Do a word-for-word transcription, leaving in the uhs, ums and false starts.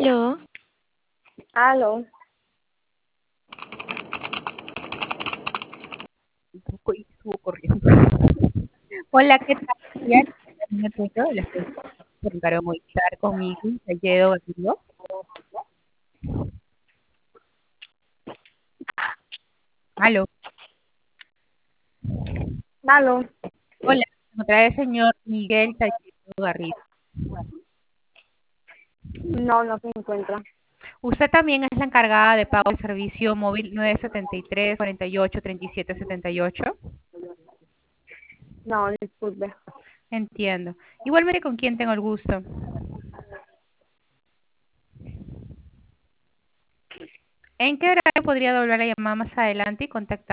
Aló, Aló, Busco y subo corriendo. Hola, ¿qué tal? Bien, me acuerdo de las personas que se encargó de modificar conmigo, Salledo Garrido. Aló, aló. hola, me trae el señor Miguel Salledo Garrido. No, no se encuentra. Usted también es la encargada de pago del servicio móvil nueve siete tres, cuatro ocho, tres siete siete ocho. No, disculpe. Entiendo. Igualmente, ¿con quién tengo el gusto? ¿En qué horario podría doblar la llamada más adelante y contactar?